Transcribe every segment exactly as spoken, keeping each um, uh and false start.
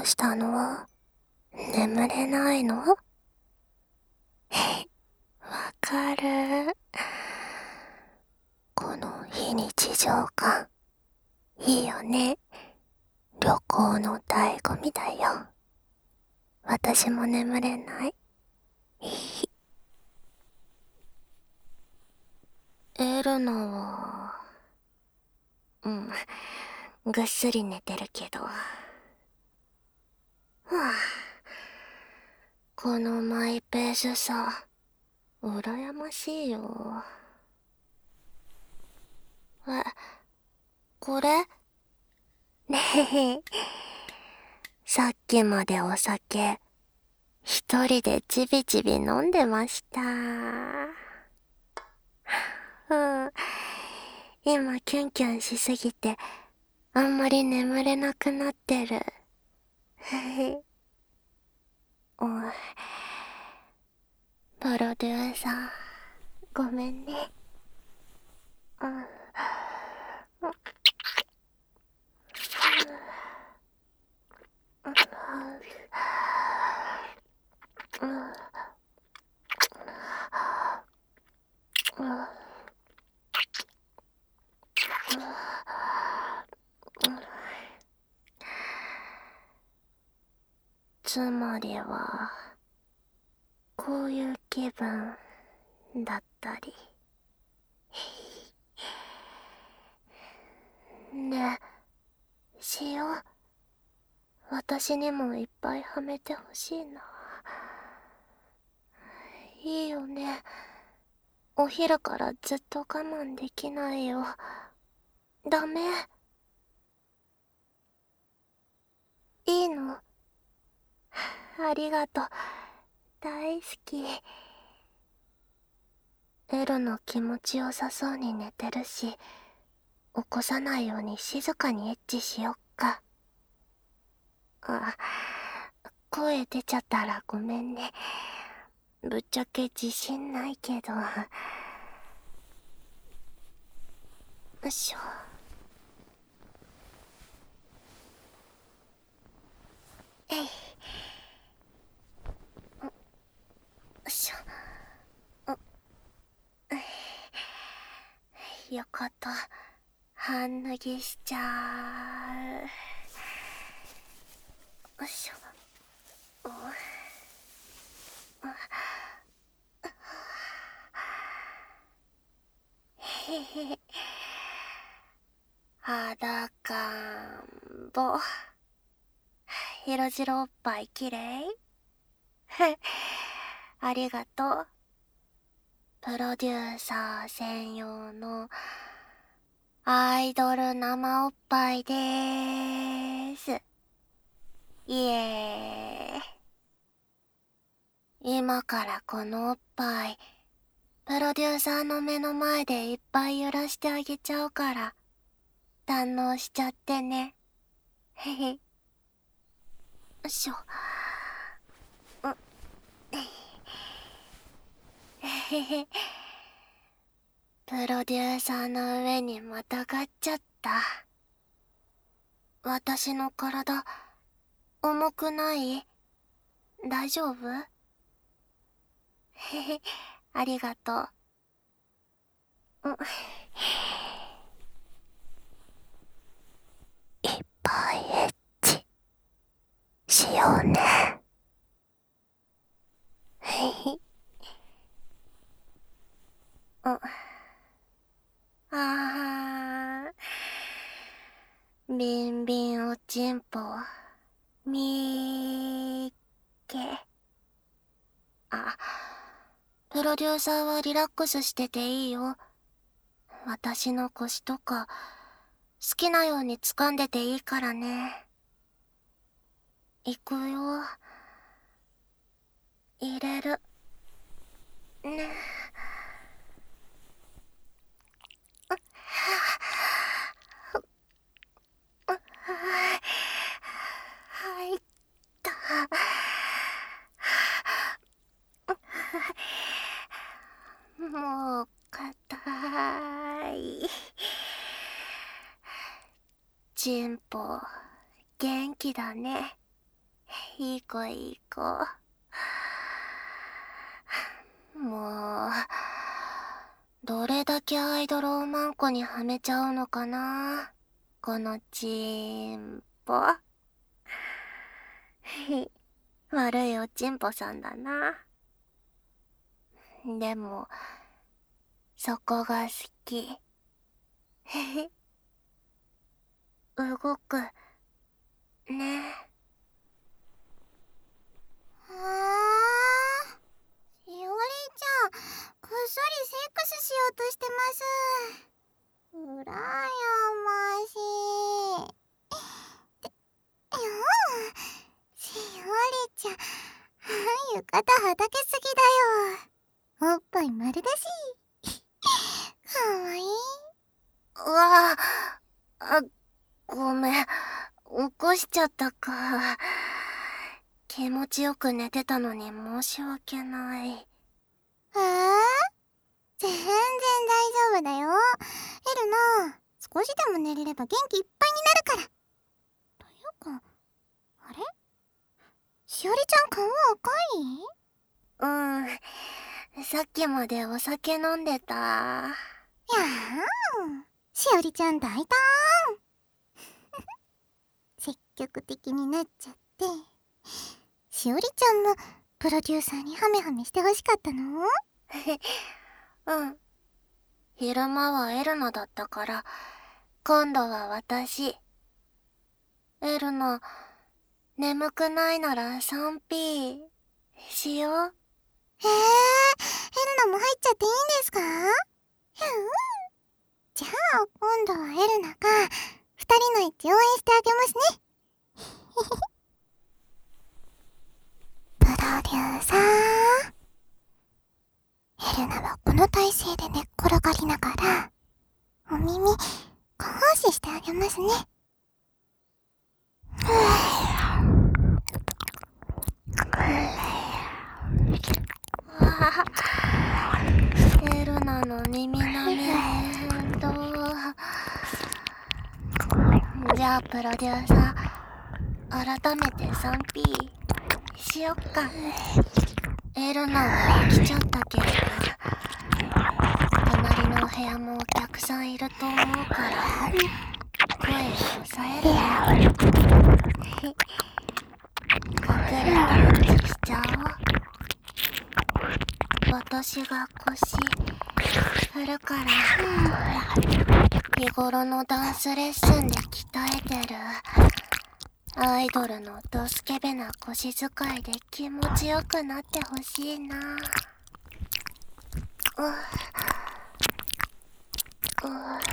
したの？眠れないの？わかる。この非日常感、いいよね。旅行の醍醐味だよ。私も眠れない。エルナは、うん、ぐっすり寝てるけど。はあ、このマイペースさ、羨ましいよ。え、これ？ねえ、さっきまでお酒、一人でちびちび飲んでました。うん。今キュンキュンしすぎて、あんまり眠れなくなってる。おい、プロデューサー、ごめんね。うん。つまりは、こういう気分だったり。ねえ、しよう。私にもいっぱいはめてほしいな。いいよね。お昼からずっと我慢できないよ。ダメ？いいの？ありがとう。大好き。エルの気持ちよさそうに寝てるし、起こさないように静かにエッチしよっか。あ、声出ちゃったらごめんね。ぶっちゃけ自信ないけど。よいしょ。えい。よいしょ。よかった。半脱ぎしちゃう。よいしょ。へへ。裸んぼ。色白おっぱいきれい？ありがとう。プロデューサー専用のアイドル生おっぱいでーす。イエーイ。今からこのおっぱい、プロデューサーの目の前でいっぱい揺らしてあげちゃうから、堪能しちゃってね。へへ。よいしょ。うっ。へへ。プロデューサーの上にまたがっちゃった。私の体、重くない？大丈夫？へへ、ありがとう。うん、いっぱいエッチしようね。へへ。うん。あー、ビンビンおちんぽ、みーけ。あ、プロデューサーはリラックスしてていいよ。私の腰とか、好きなように掴んでていいからね。行くよ。入れる。ね。入った。もう硬い。チンポ元気だね。 いい子いい子。もうどれだけアイドルおまんこにはめちゃうのかな、このチンポ。悪いおちんぽさんだな。でもそこが好き。動くね。 はあ、しおりちゃん、こっそりセックスしようとしてます。うらやましい。って、うん、しおりちゃん、浴衣はだけすぎだよ。おっぱい丸だし。かわいい。 うわあ、あ、ごめん、起こしちゃったか。気持ちよく寝てたのに申し訳ない。 えー、全然大丈夫だよ。エルナ、少しでも寝れれば元気いっぱいになるから。というか、あれ？しおりちゃん顔赤い？うん、さっきまでお酒飲んでた。 やーん、しおりちゃん大胆。積極的になっちゃって。しおりちゃんもプロデューサーにハメハメしてほしかったの？ うん。昼間はエルナだったから、今度は私。エルナ、眠くないなら スリーピー しよう。 へえ、エルナも入っちゃっていいんですか？うん。じゃあ今度はエルナが二人のエッチ応援してあげますね。プロデューサー、エルナはこの体勢で寝っ転がりながらお耳ご奉仕してあげますね。 エルナの耳の目と、じゃあプロデューサー、改めて スリーピー しよっか。エルナは来ちゃったけど、隣のお部屋もお客さんいると思うから声抑えるよ。隠れてエッチしちゃおう。私が腰振るから、日頃のダンスレッスンで鍛えてるアイドルのドスケベな腰使いで気持ちよくなってほしいな。うう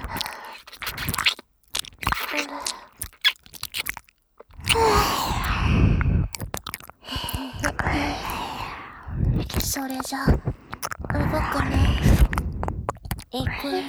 それじゃ動くね。いくよ。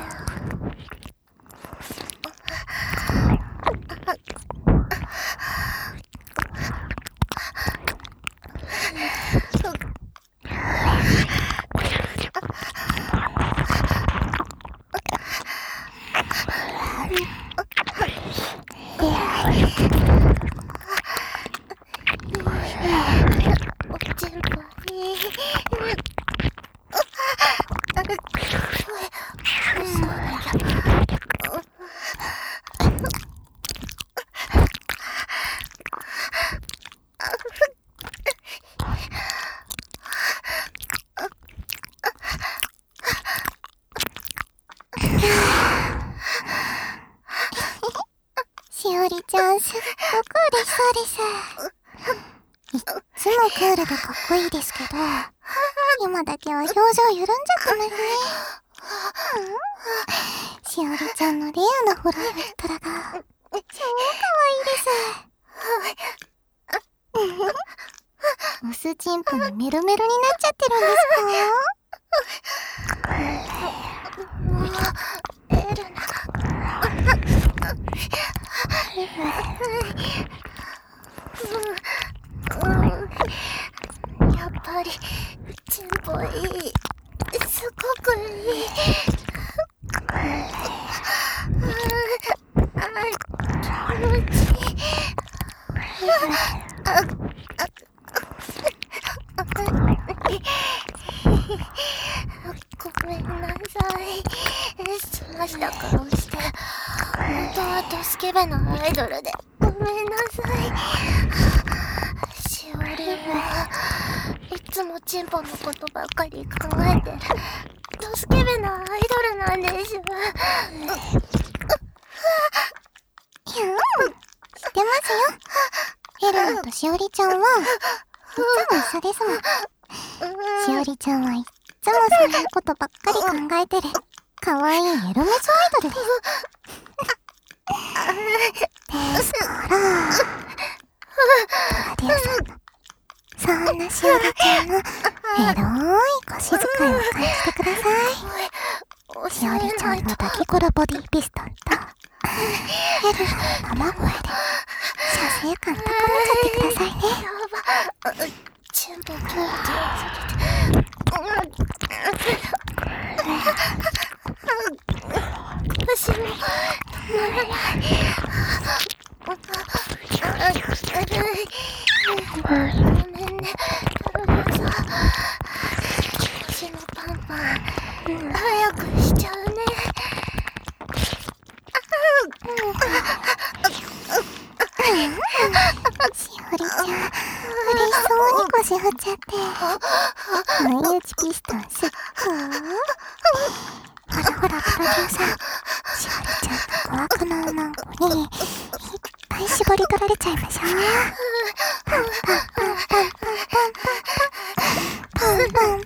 しおりちゃんすっごく嬉しそうです。いっつもクールでかっこいいですけど、今だけは表情緩んじゃってますね。うん、しおりちゃんのレアなホラーウェットラが超かわいいです。オスチンポにメロメロになっちゃってるんですか？ エルナ、やっぱりチンポいい、すごくいい。あ、気持ちいい。あ、 かした顔して。本当はドスケベなアイドルでごめんなさい。しおりはいつもチンポのことばっかり考えてるドスケベなアイドルなんでしょ。 ひゃん、知ってますよ。エルナとしおりちゃんはいつも一緒ですもん。しおりちゃんはいつもそんなことばっかり考えてるかわいいエロメスアイドルです。ですから、プロデューサーもそんなしおりちゃんのエロい腰使いを返してください。しおりちゃんの抱きコラボディピストンとエルナの生声で射精感高めちゃってくださいね。 やば、チンポ気持ちよすぎて私も止まらない。ごめんね、プロデューサー。腰のパンパン早くしちゃうね。 しおりちゃん嬉しそうに腰振っちゃって相打ちピストンすっごー。ほらほらプロデューサー、しおりちゃんの小悪魔マンコにいっぱい絞り取られちゃいましょう。パンパンパンパンパンパンパンパンパンパンパンパンパンパンパンパンパン。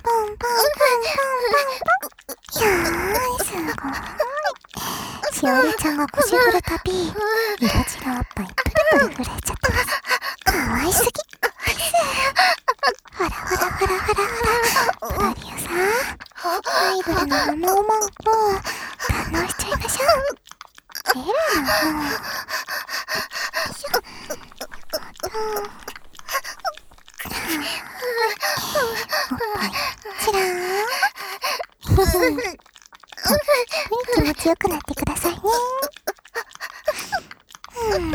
いやーすごい。しおりちゃんが腰振るたび色白おっぱいプルプル震えちゃってます。かわいすぎ。ほらほらほらほらほら、プロデューサー、アイドルのモノマンを堪能しちゃいましょう。エルナのよいしょおっぱいチラーン気持ちよくなってくださいね。うん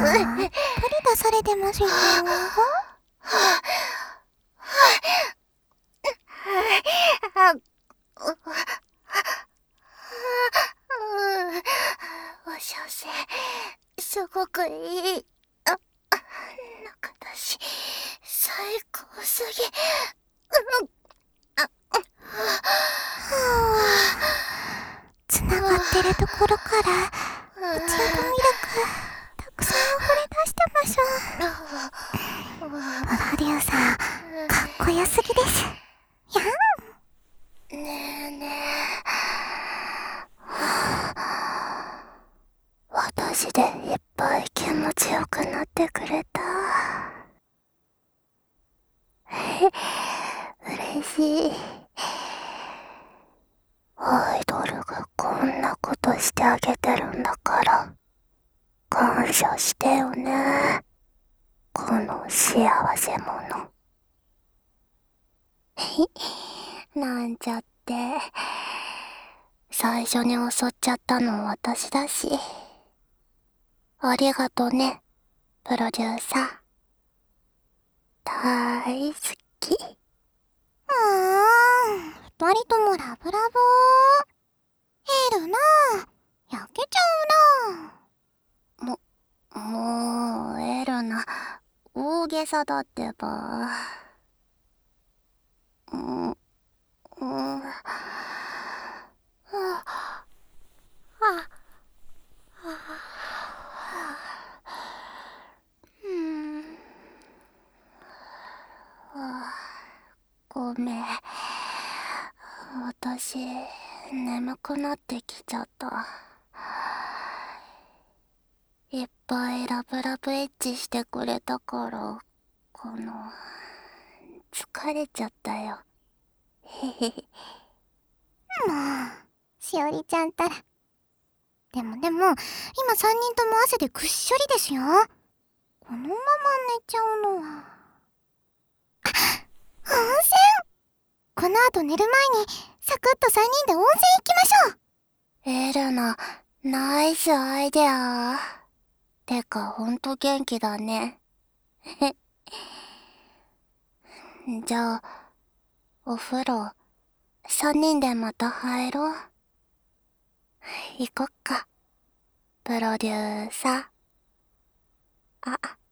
っぷり出されてますよ。 お小生、すごくいい。あ、中だし、最高すぎ。 つながってるところから内輪のミルクたくさん溢れ出してましょう。プロデューサーかっこよすぎです。やん。 ねえねえ、私でいっぱい気持ちよくなってくれた。嬉しい。アイドルがこんなことしてあげてるんだから感謝してよね、この幸せ者。なんちゃって、最初に襲っちゃったの私だし。ありがとね、プロデューサー。大好き。 うーん、二人ともラブラブ。エルナ、焼けちゃうな。 も、もう、エルナ、大げさだってば。うん、うん、はあ、はあ、うん、はあ、ごめん。私、眠くなってきちゃった。いっぱいラブラブエッチしてくれたから、この、疲れちゃったよ。へへへ。 もう、しおりちゃんたら。でもでも、今三人とも汗でぐっしょりですよ。このまま寝ちゃうのは。あ、温泉！この後寝る前に、サクッと三人で温泉行きましょう。 エルナ、ナイスアイデア。てか、ほんと元気だね。じゃあ、お風呂、三人でまた入ろう。行こっか、プロデューサー。あ、